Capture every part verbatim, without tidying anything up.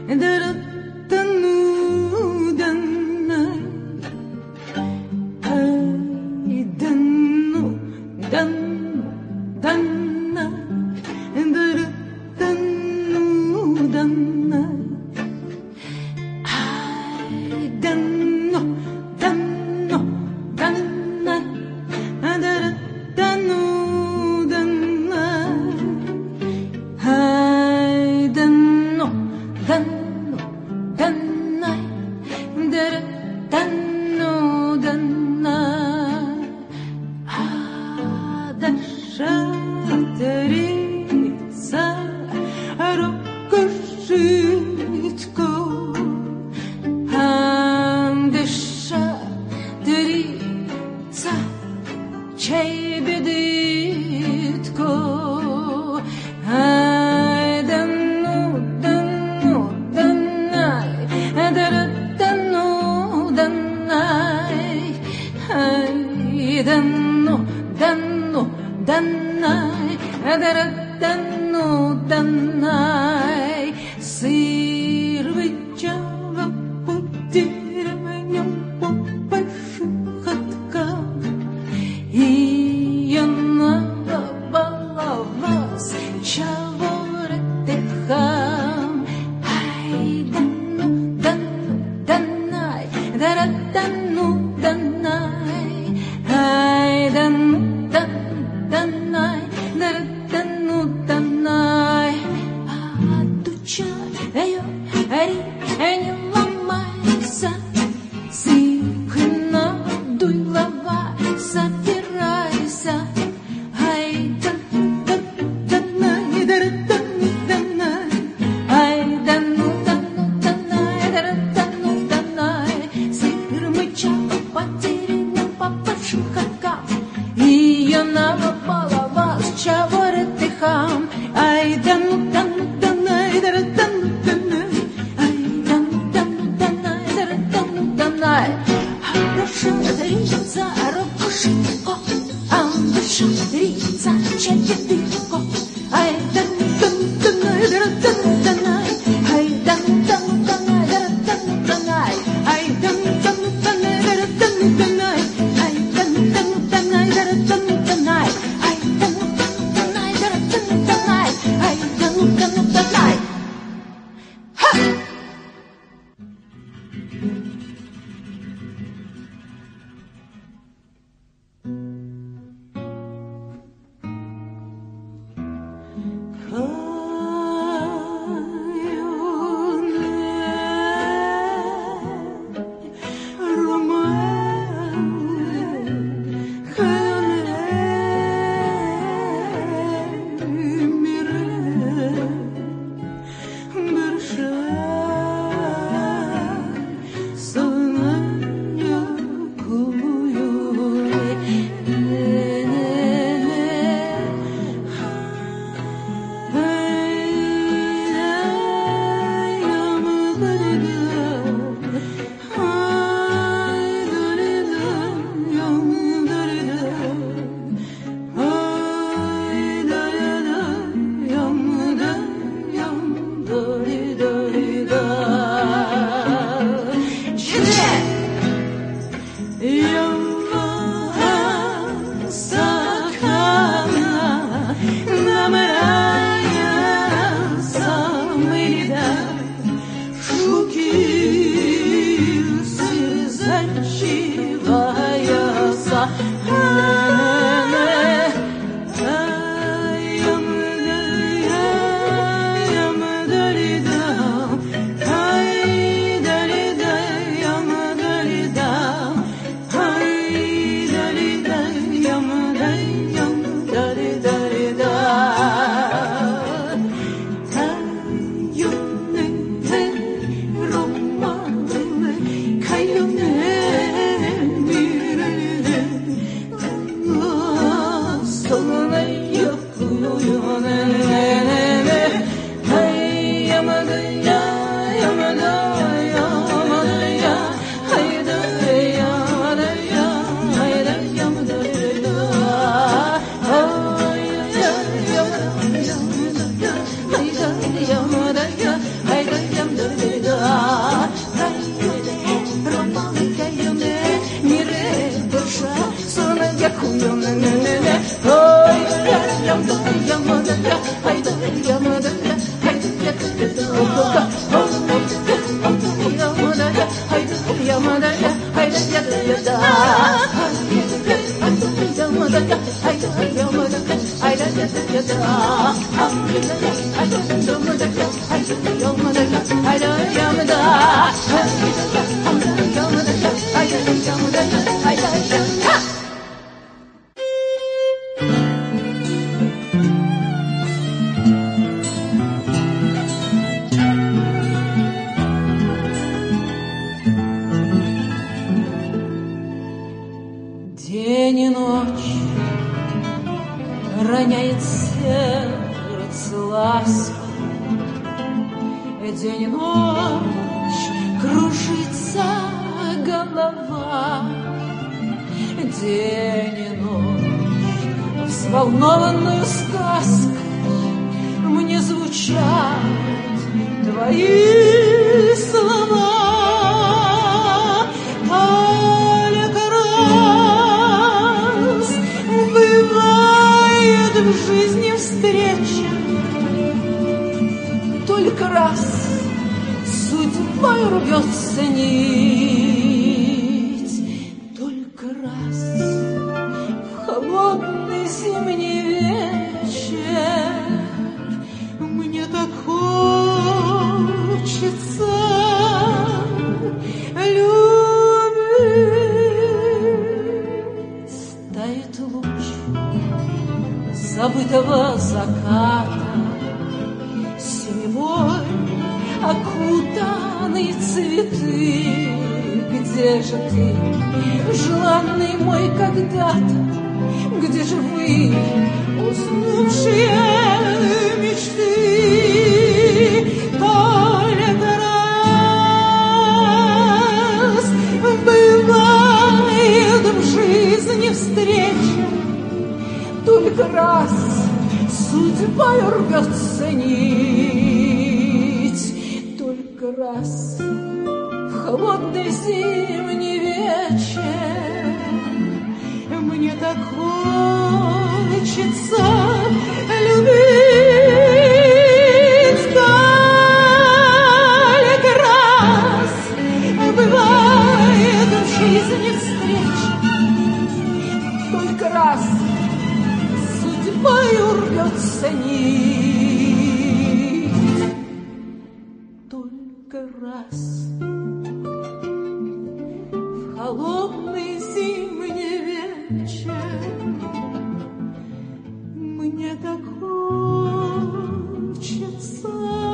Hayda yamda День и ночь роняет сердце ласку, день и ночь кружится голова, день и ночь взволнованную сказкой мне звучат твои слова. В жизни встреча только раз судьбой рвется нить, только раз в холодный зимний вечер мне так хочется любить. Тает луч забытого заката, синевой окутанные цветы. Где же ты, желанный мой когда-то? Где же вы, уснувшие мечты? Только раз бывает в жизни встреча, только раз судьбой рвется нить, только раз в холодный зимний вечер мне так хочется любить. Только раз бывает в жизни встреча, только раз судьбою рвется нить, только раз в холодный зимний вечер мне так хочется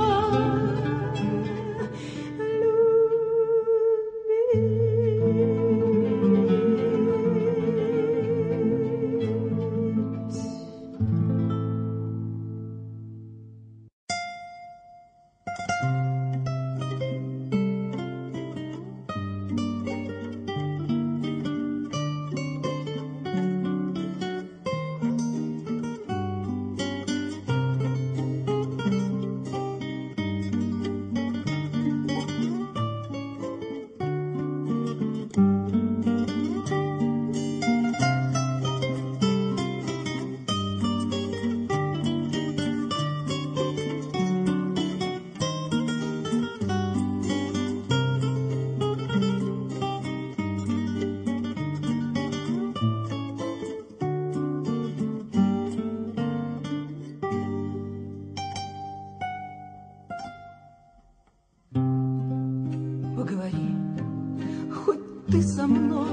поговори, хоть ты со мной,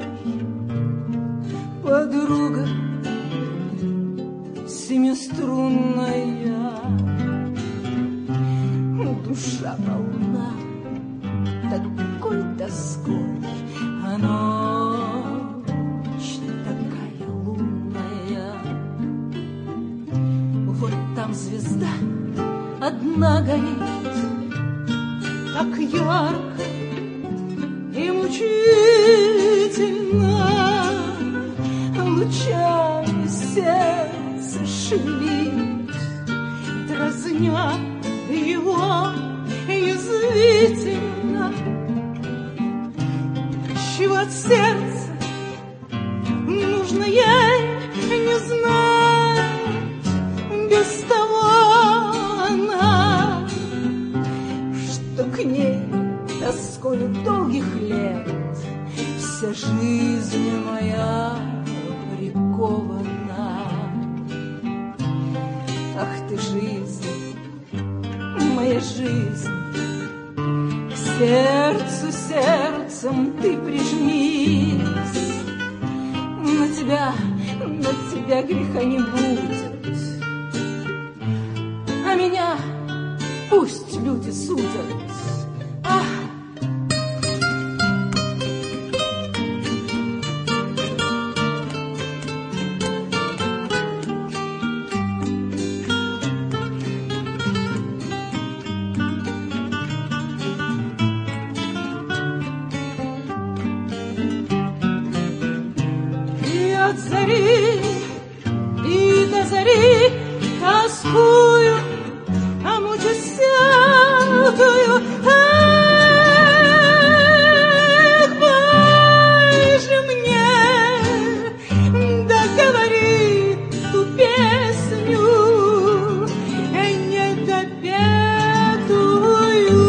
подруга семиструнная. Душа полна такой тоской, а ночь такая лунная. Вот там звезда одна горит, так ярко и мучительно, лучами сердце шевелит, дразня его язвительно. Чего от сердца нужно ей не знать, без того она, что к ней тоскою долгих лет вся жизнь моя прикована. Ах ты, жизнь, моя жизнь. К сердцу сердцем ты прижмись. На тебя, на тебя греха не будет, а меня пусть люди судят. Ах! От зари и до зари тоскую, а мучусь всякую. Эх, пой же мне, да говори ту песню недопетую.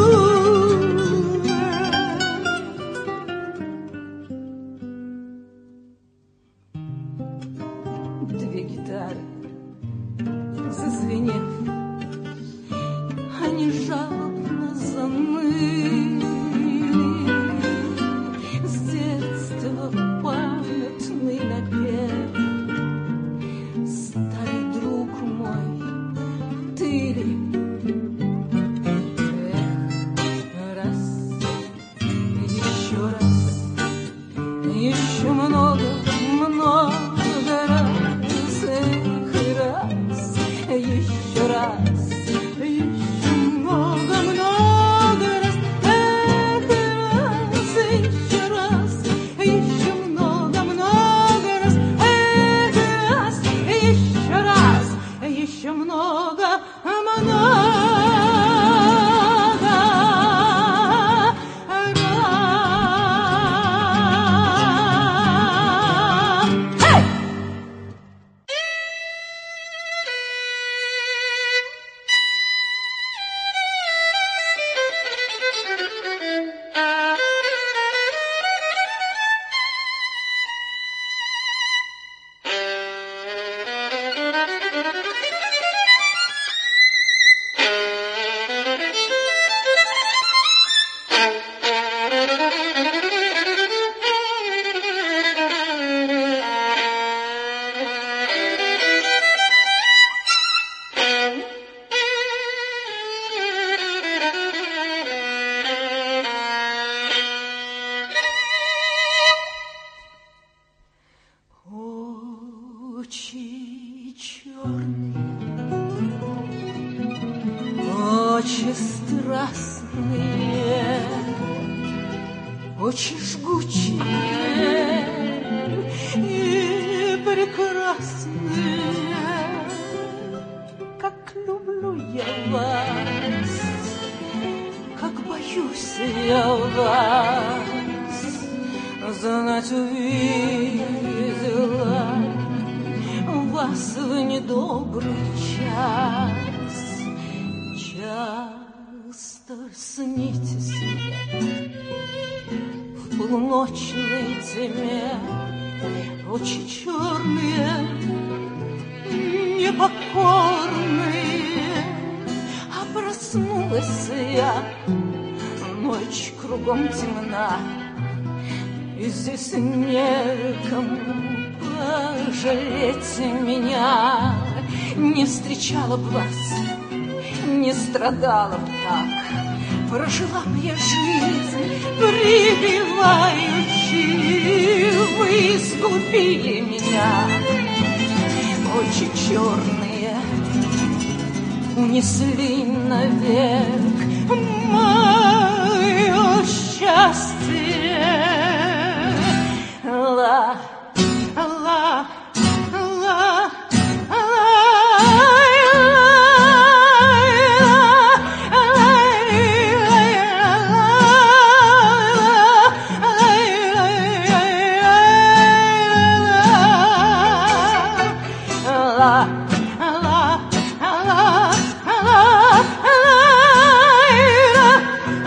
Две гитары, зазвенев, они жалобно заныли. С детства памятный напев. Старый друг мой, ты ли? Эх, раз, еще раз, еще много, много раз. Еще раз, еще много, много раз, эх, раз, еще раз, еще много, много раз, эх, раз, еще раз, еще много, много раз. Эй! Очи черные, очи страстные, очи жгучие и прекрасные. Как люблю я вас, как боюсь я вас, знать увидела вас в недобрый час. Часто снитесь мне в полуночной тьме, очи черные, непокорные. А проснулась я, ночь кругом темна, и здесь некому пожалеть меня. Не встречала б вас, не страдала б так, прожила б я жизнь прибивающей. Вы искупили меня, очи черные унесли навек мое счастье. Ла, ла, ла, la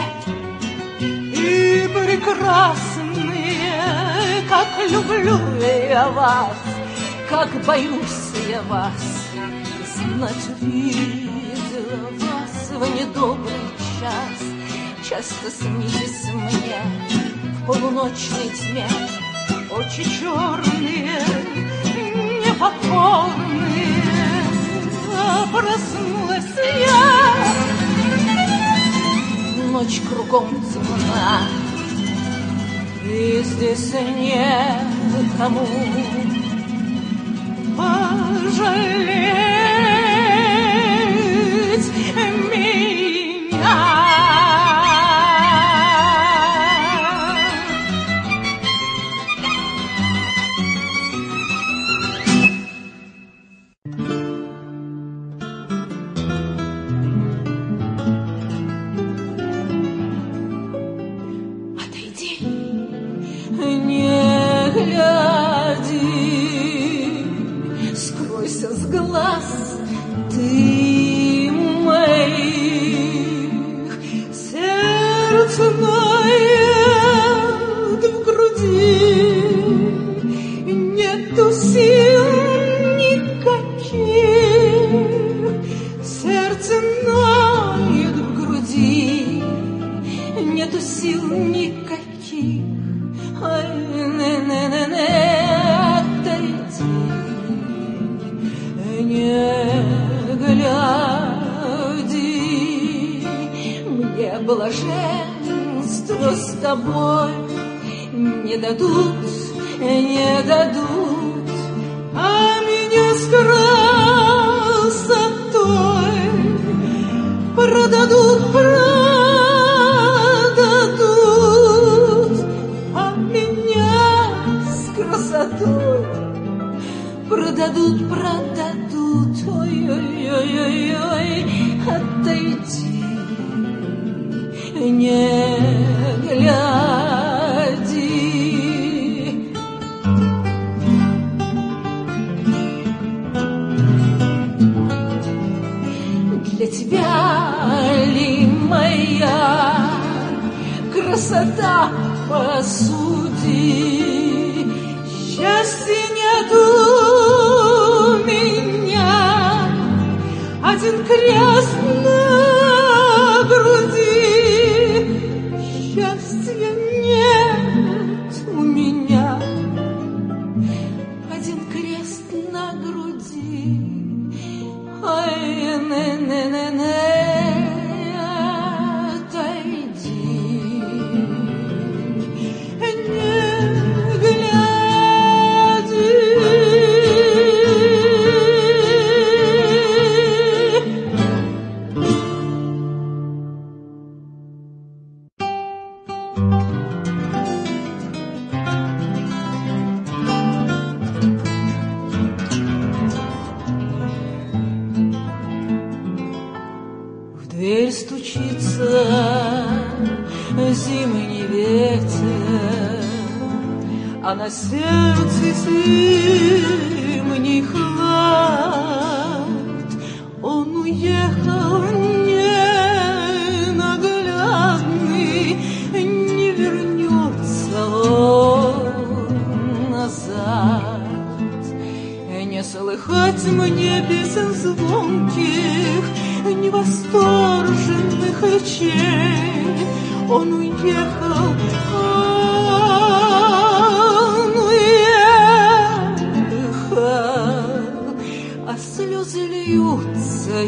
и прекрасные, как люблю я вас, как боюсь я вас. Знать увидела вас в недобрый час. Часто снитесь мне в полуночной тьме очи черные, непокорные. А проснулась я, ночь кругом темна, и здесь некому пожалеть меня. С глаз ты моих, сердце ноет в груди, нету сил никаких. Сердце ноет в груди, нету сил никаких. Ай, не-не-не-не. Не гляди, мне блаженство с тобой не дадут, не дадут, а меня с красотой продадут, продадут, а меня с красотой продадут, продадут. Ой-ой-ой-ой, отойди, не гляди. Для тебя ли моя красота, посуди, счастья нету меня, один крест на груди. Счастья нет у меня, один крест на груди. Ай, не-не-не-не, отойди, не гляди. Дверь стучится, зимний ветер, а на сердце зимний хлад. Он уехал ненаглядный, не вернется он назад. Не слыхать мне песен звонких, невосторженных речей. Он уехал, он уехал, а слезы льются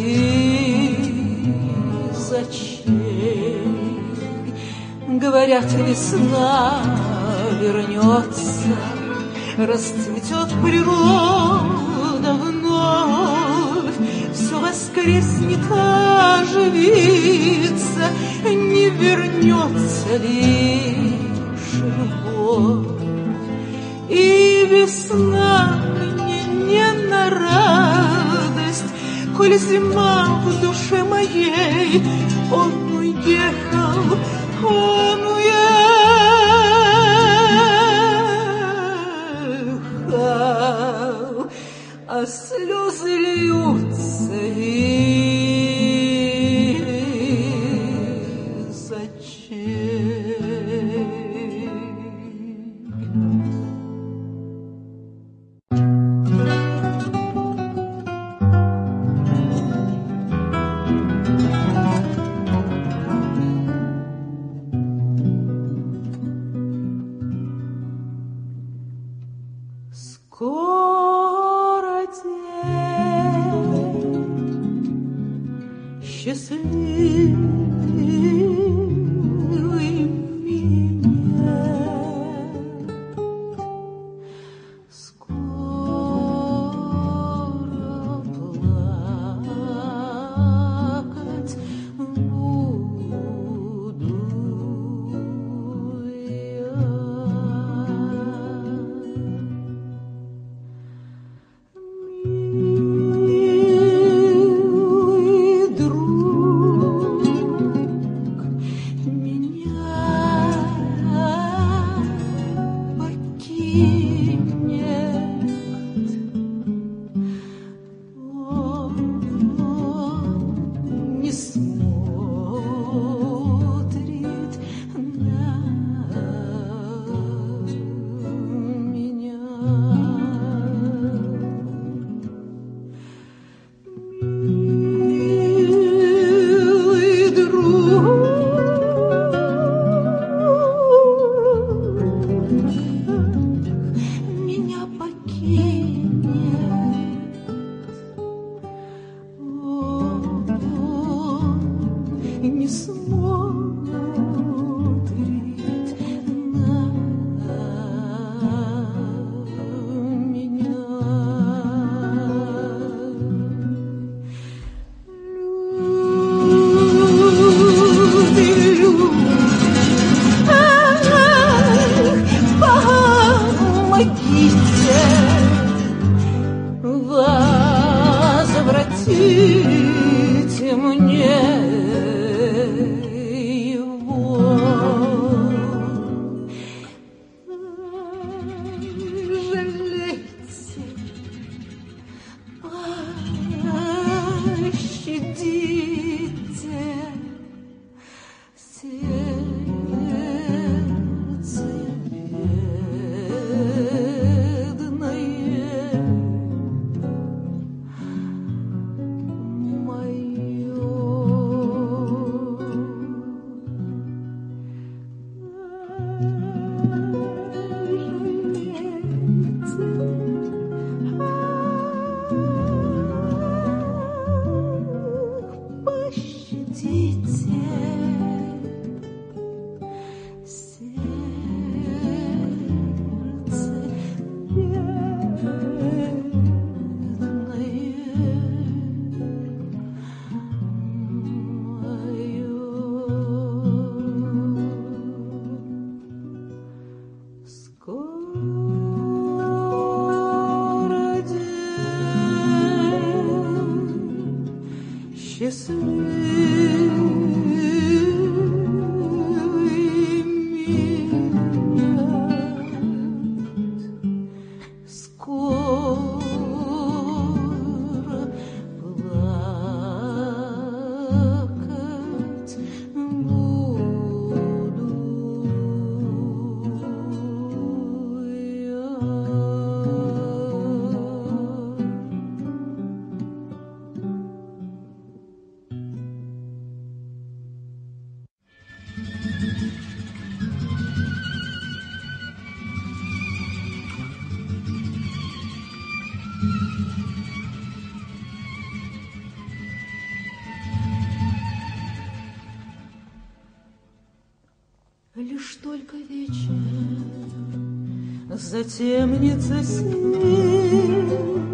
из очей. Говорят, весна вернется, расцветет природа вновь, все воскреснет, оживится, не вернется лишь любовь. И весна мне не на радость, коль зима в душе моей. Он уехал, он уехал, а слезы льются из очей. Скоро день счастливый меня, скоро плакать буду я. Не смотрит на меня. Люди, люди, ах, помогите возвратите мне Лишь только вечер затемнится синим,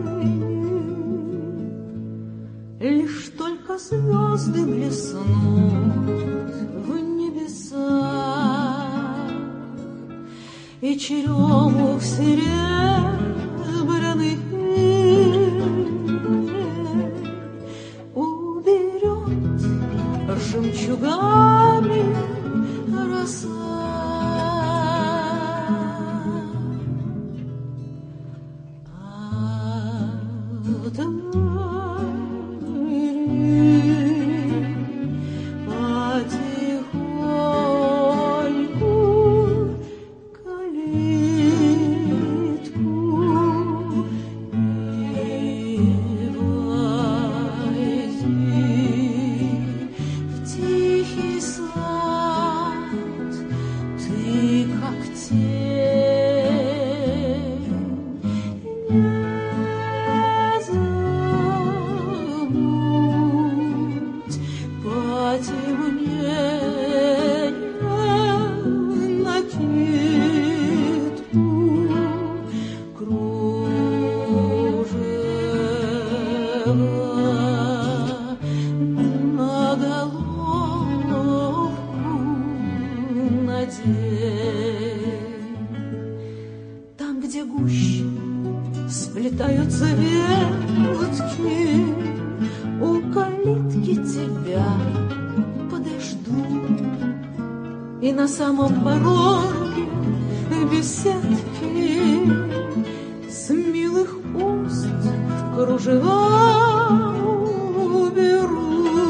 лишь только звезды блеснут в небесах, и черемух серебряных уберет жемчугами роса. Потихоньку день. Там, где гуще сплетаются ветки, у калитки тебя подожду. И на самом пороге беседки с милых уст кружева уберу.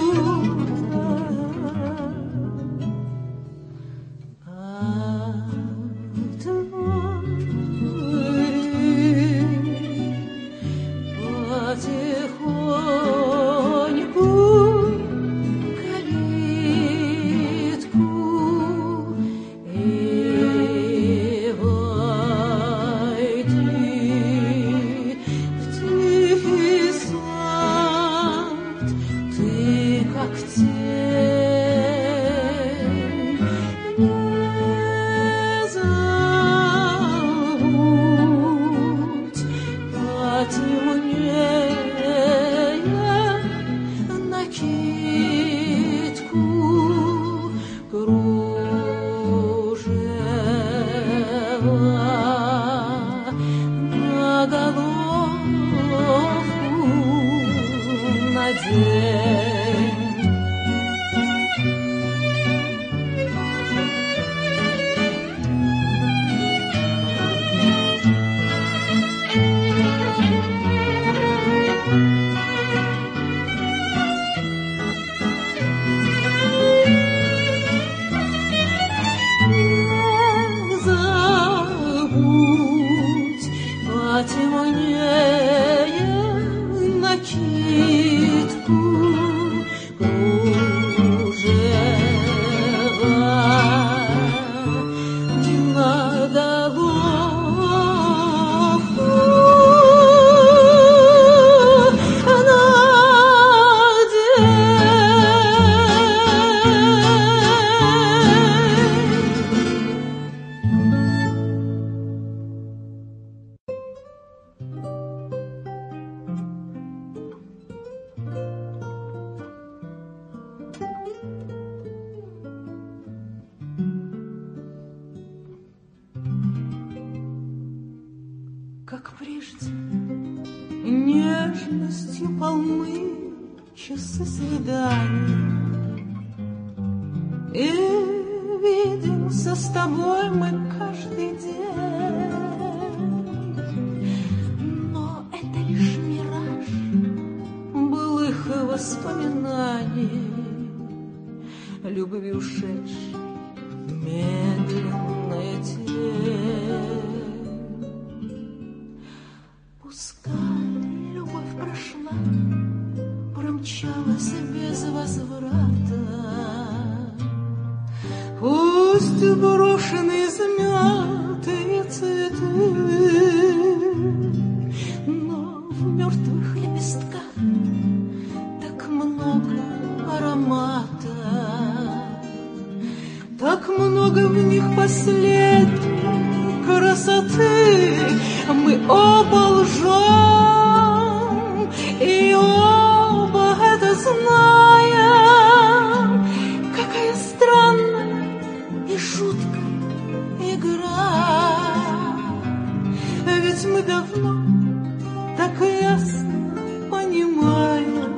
Как прежде, нежностью полны часы свиданий, и видимся с тобой мы каждый день. Но это лишь мираж былых воспоминаний, любви ушедшей медленная тень. Пускай любовь прошла, промчалась без возврата. Пусть брошены измятые цветы, но в мертвых лепестках так много аромата, так много в них последней красоты. Мы оба лжем, и оба это знаем. Какая странная и жуткая игра. Ведь мы давно так ясно понимаем,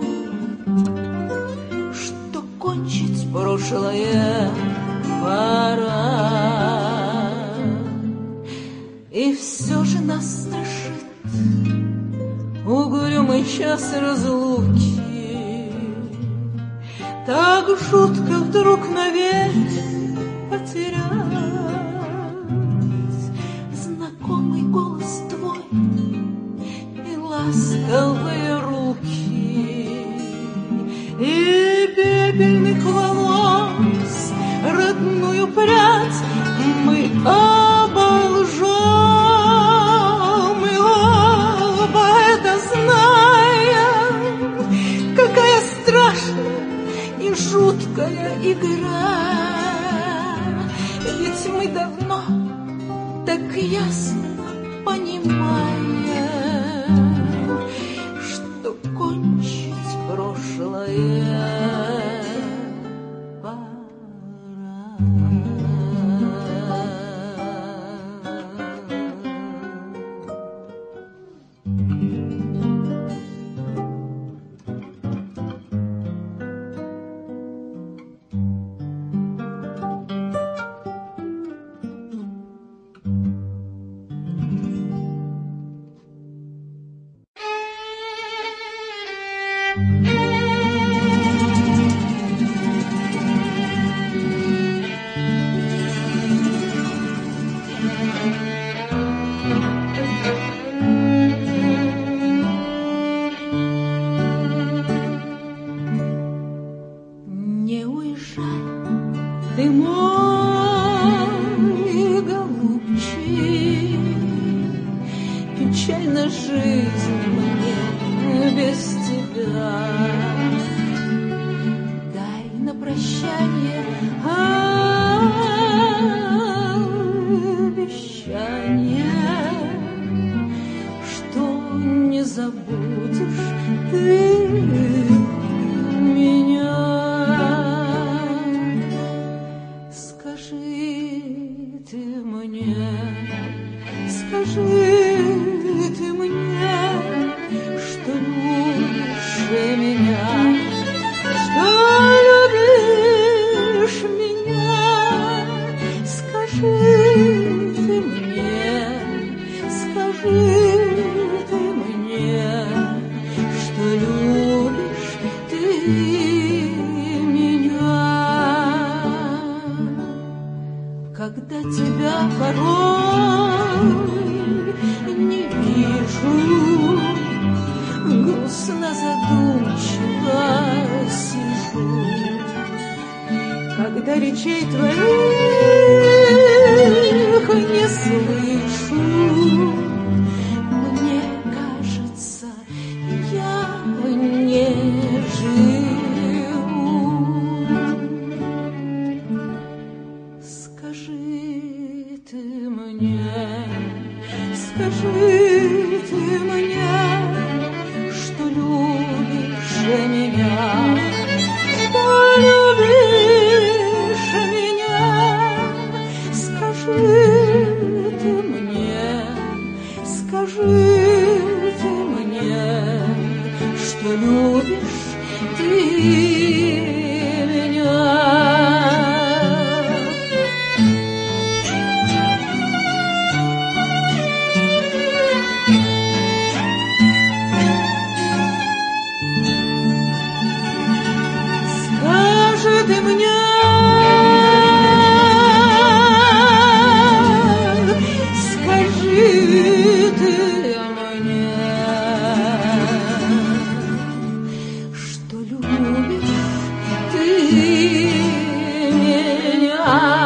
что кончить прошлое пора. И все же нас страшит угрюмый час разлуки. Так жутко вдруг навеки потерять знакомый голос твой и ласковые руки, и пепельных волос родную прядь. Мы оба лжем, мы оба это знаем. Какая страшная и жуткая игра. Ведь мы давно так ясно понимаем, что кончить прошлое пора. Ой, голубчик, печальна жизнь мне без тебя. Дай на прощание обещание, что не забудешь ты меня. Скажи ты мне, скажи ты мне, что любишь меня, что любишь меня. Скажи ты мне, скажи ты мне, что любишь ты меня. Когда тебя порой не вижу, грустно, задумчиво сижу. Когда речей твоих не слышу, мне кажется, я не живу. Скажи ты мне, скажи ты мне, что любишь меня, что любишь меня. Скажи ты мне, скажи ты мне, что любишь ты меня. Ты мне, скажи ты мне, что любишь ты меня.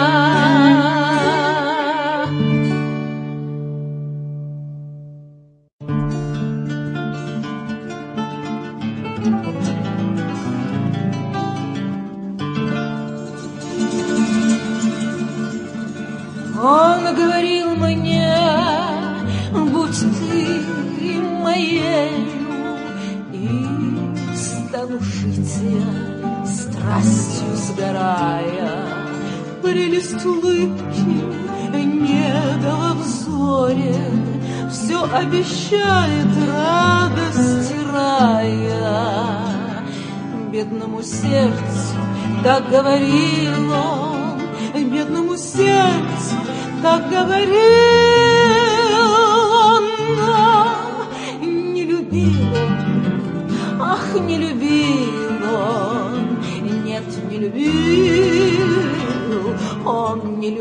Он говорил мне, будь ты моею, и стану жить я, страстью сгорая. Прелесть улыбки не дала взоре, все обещает радость рая. Бедному сердцу так говорил он, бедному сердцу так говорил он, но не любил он, ах, не любил он, нет, не любил, он не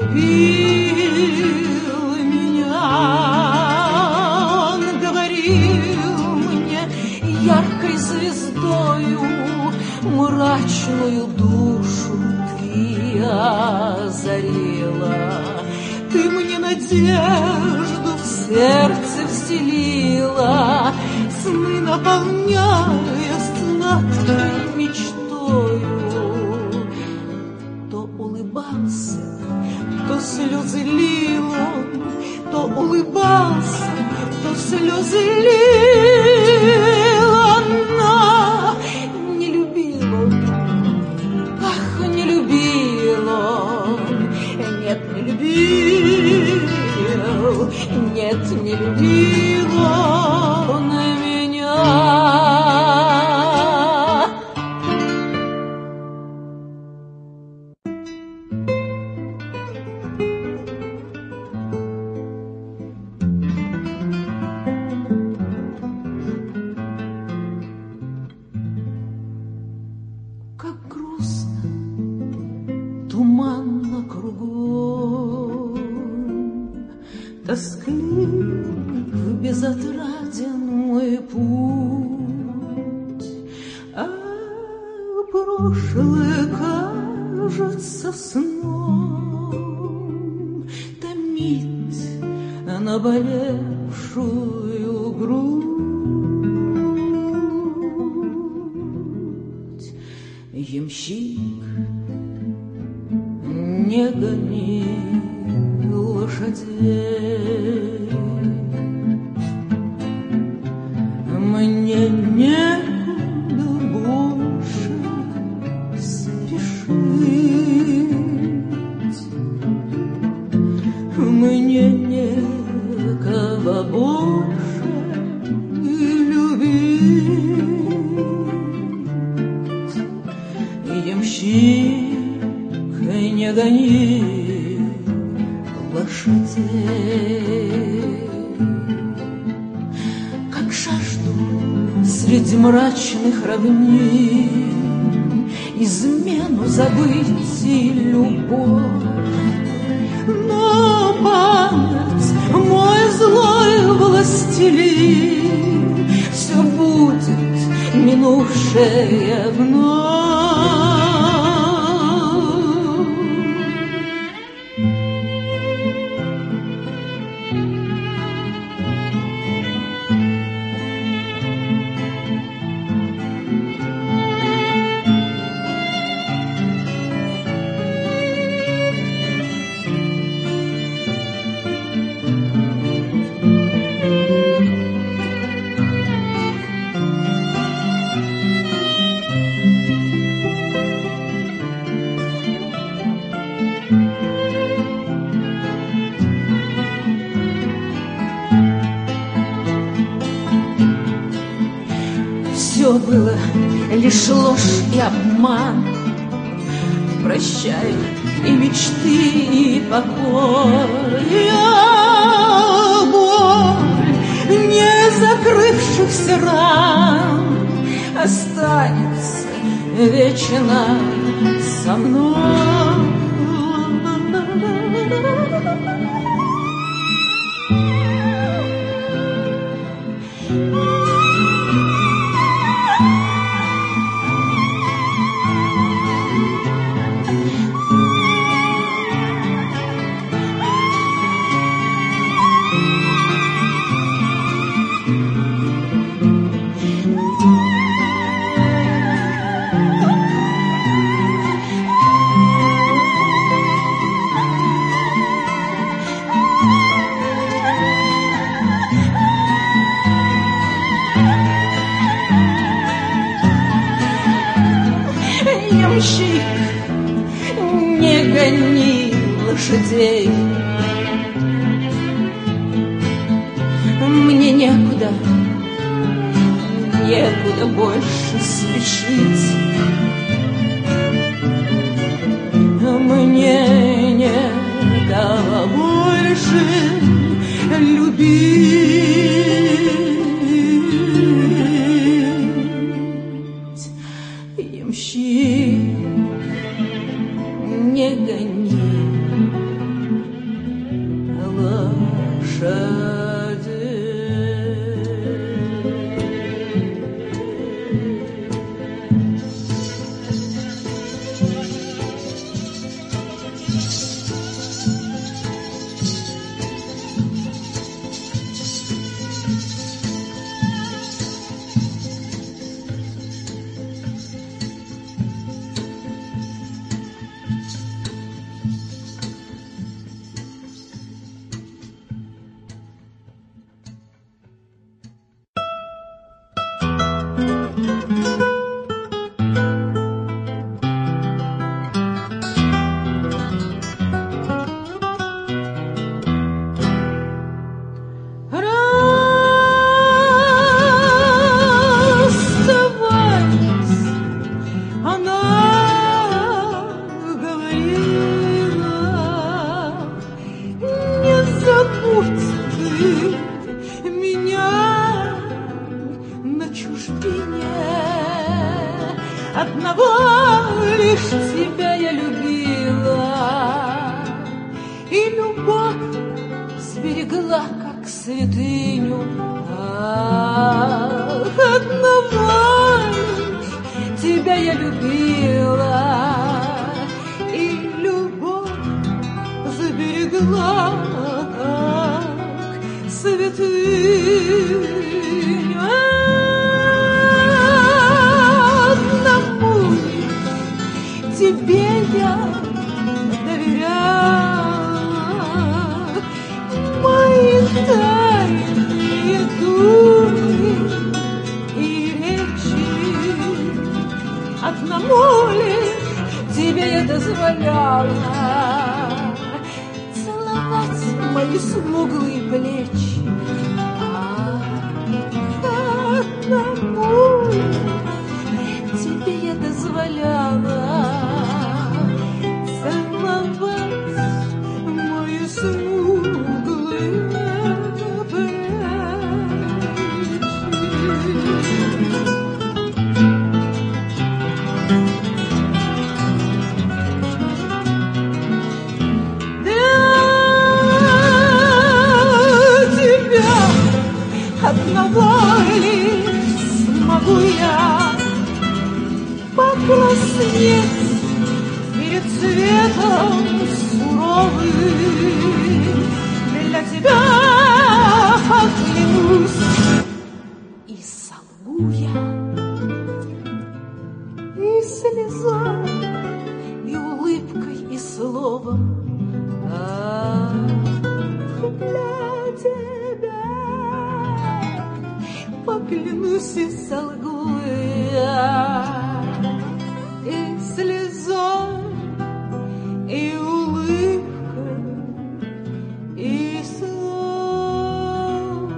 любил меня. Он говорил мне яркой звездою, мрачную душу ты озарила. Ты мне надежду в сердце вселила, сны наполняя сладкой мечтою. То улыбался, то слезы лил он, то улыбался, то слезы лил он, но не любил он, ах, не любил он, нет, не любил, нет, не любил он меня. Как грустно, туманно кругом, тосклив, безотраден мой путь, а прошлое кажется сном. наболевшую грудь. Ямщик, не гони лошадей, мне некуда больше спешить, мне некого больше любить. Ямщик, не гони лошадей, как жажду среди мрачных равнин измену забыть и любовь. Но память, мой злой властелин, все будет минувшее вновь. Все было лишь ложь и обман, прощай и мечты, и покой. Я боль не закрывшихся ран останется вечно со мной. Ямщик, не гони лошадей, мне некуда, некуда больше спешить, мне некого больше любить. Ямщик, не гони лошадей. Одного лишь тебя я любила, и любовь сберегла, как святыню. Ах, одного лишь тебя я любила, и любовь сберегла, как Тебе я доверяла мои тайные думы и речи. Одному лишь тебе я дозволяла целовать мои смуглые плечи. Одному лишь тебе я дозволяла одного лишь смогу я покраснеть перед светом суровым. Для тебя поклянусь и солгу я, и слезой, и улыбкой, и словом. Ах, для тебя поклянусь и солгу я, и слезой, и улыбкой, и словом.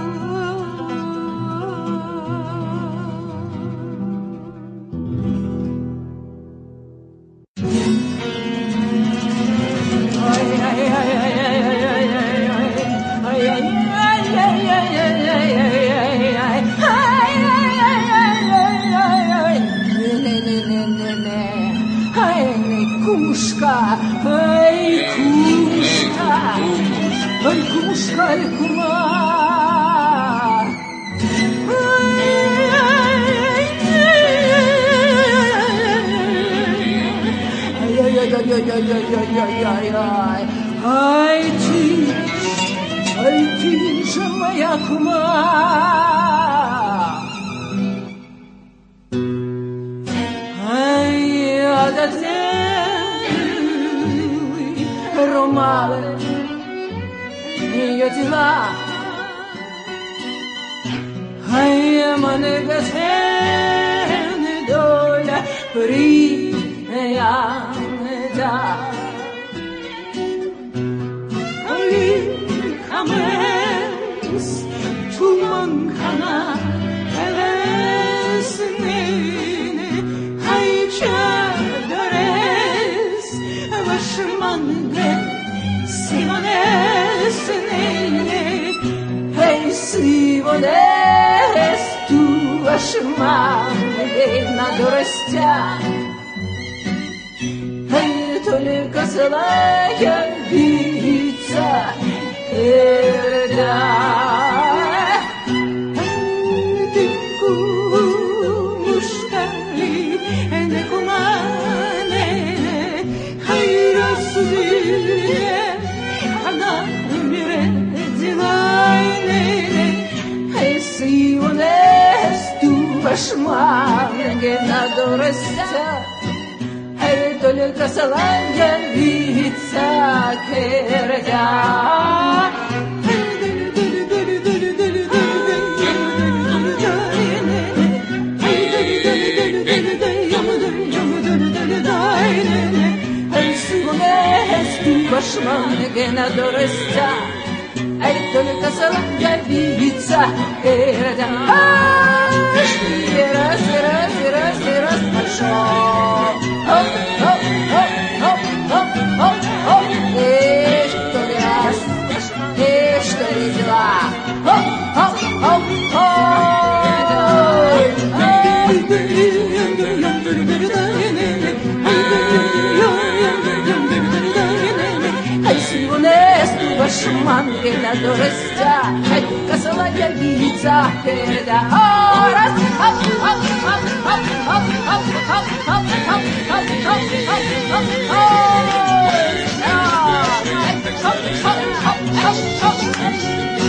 Кумушка, ай, кумушка, ай, кумушка, ай, кума. Ай-яй-яй-яй-яй-яй-яй-яй-яй. Ай, ты, ай, ты же моя кума. Ай, я до ромали ее дела, а я мене гасене доля прияда. Коли камес туман хана елеснини, хай чадорес вашманге Симонесне, ей Симонес, ту вашманге на дуростях. Ей только злая вица, эрда. Ты кумушка ли, не кумане, хай рассудили. Она умередила, эй, Симонес, ту вашманге на дуростях. Эй, только злая вица, эрда. Вашманге на дуростях, ай, только злая вица, эрда. Аж и раз, и раз, и раз, и раз пошел. Хоп, хоп, хоп, хоп, хоп, хоп, хоп. И что ли раз, и что ли два. Хоп, хоп, хоп, Вашманге на дуростях, ай, косолая вица, эрда. О, раз, хоп, хоп, хоп, хоп, хоп, хоп, хоп, хоп, хоп, хоп, хоп, хоп, хоп, хоп, хоп, хоп, хоп, хоп, хоп.